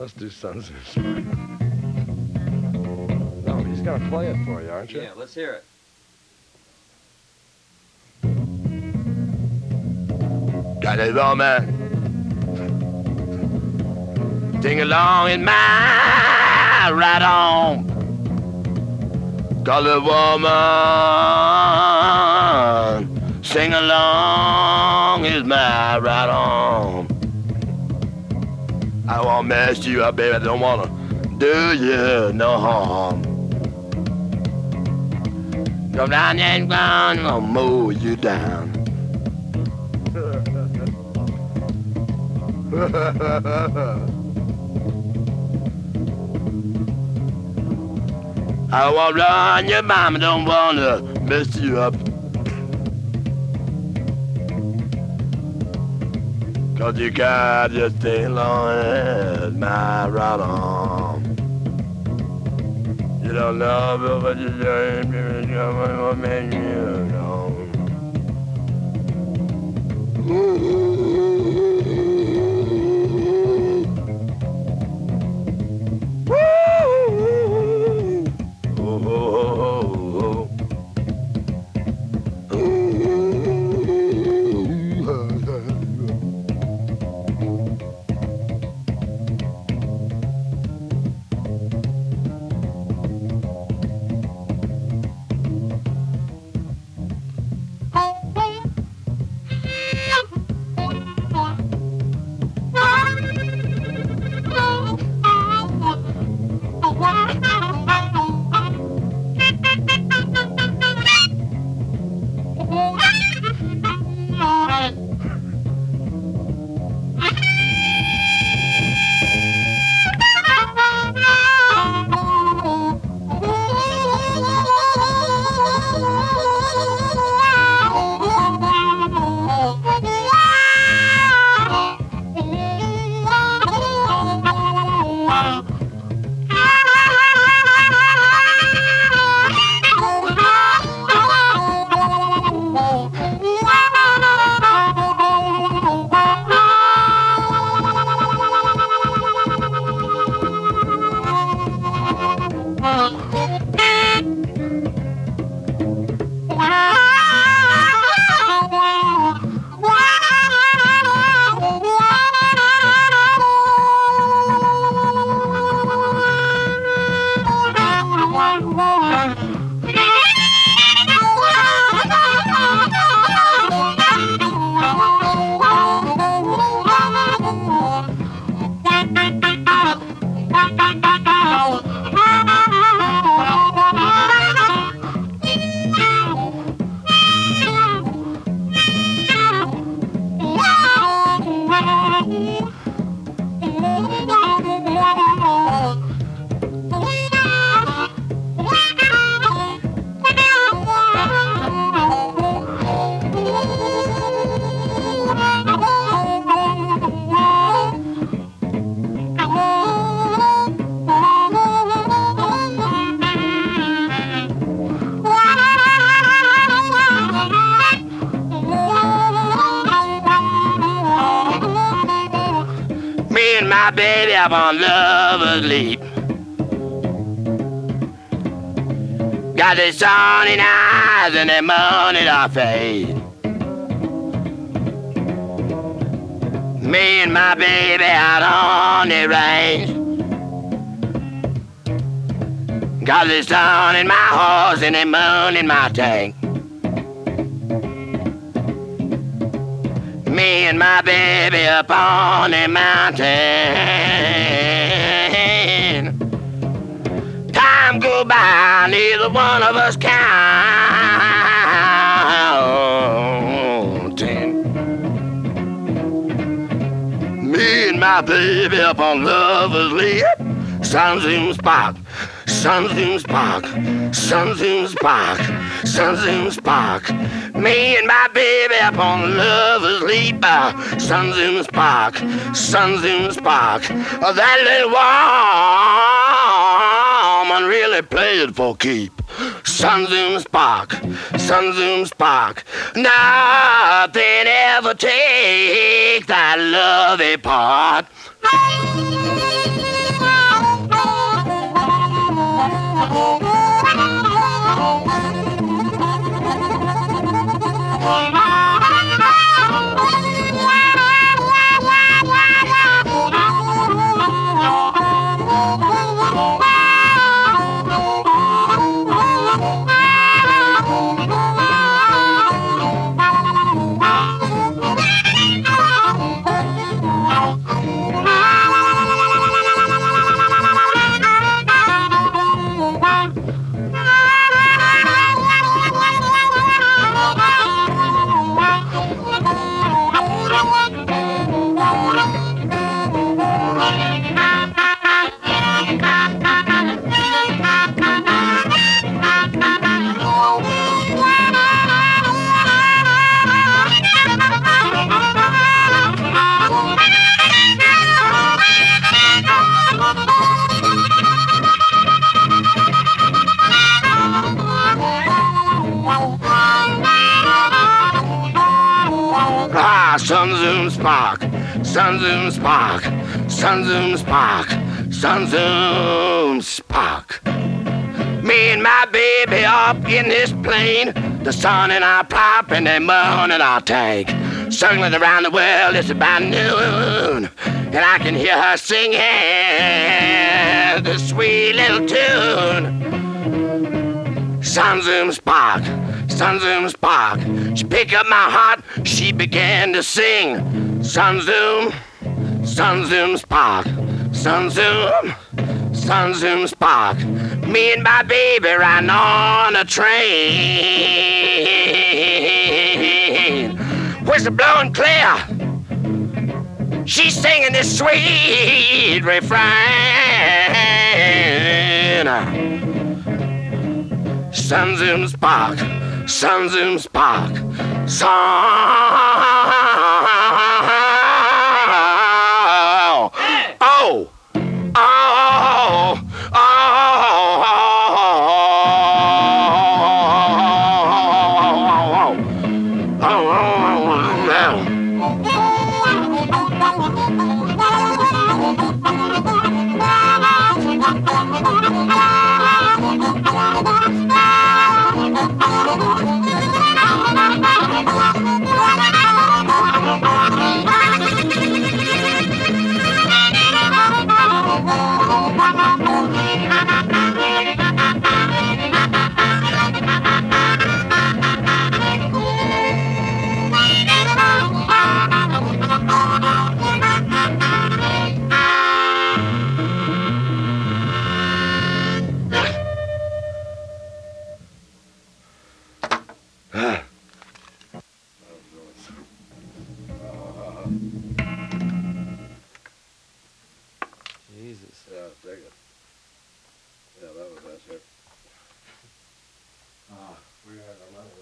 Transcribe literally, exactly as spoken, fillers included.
Let's do Sons of Spark. No, he's gonna play it for you, aren't you? Yeah, let's hear it. Got a woman sing along in my right on. Got a woman sing along is my right on. I don't wanna mess you up, baby. I don't wanna do you no harm. Come down and ground, I'll mow you down. I wanna run your mama, don't wanna mess you up. Cause you got your thing long as my right arm. You don't know what you're doing, you don't make you know. Me and my baby up on lover's leap. Got the sun in eyes and the moon in our face. Me and my baby out on the range. Got the sun in my horse and the moon in my tank. Me and my baby up on the mountain. Time go by, neither one of us counting. Me and my baby up on lover's leap. Sun soon spark, sun soon spark, sun soon spark, sun soon spark. Me and my baby up on lover's leap. Sun soon spark, sun soon spark. That little woman really really played for keep. Sun Zoom Spark, Sun Zoom Spark. Nothing ever take that love apart. Ah, Sun Zoom Spark, Sun Zoom Spark, Sun Zoom Spark, Sun Zoom Spark. Me and my baby up in this plane, the sun in our pipe and the moon in our tank. Circling around the world, it's about noon, and I can hear her singing the sweet little tune. Sun Zoom Spark, Sun Zoom Spark. She picked up my heart, she began to sing. Sun Zoom, Sun Zoom Spark, Sun Zoom, Sun Zoom Spark. Me and my baby riding on a train. Whistle blowing clear, she's singing this sweet refrain. Sun Zoom Spark, Sun Zoom Spark, Sun. Oh, oh, oh, Jesus. Yeah, dig it. Yeah, that was that shit. Ah, we had our money.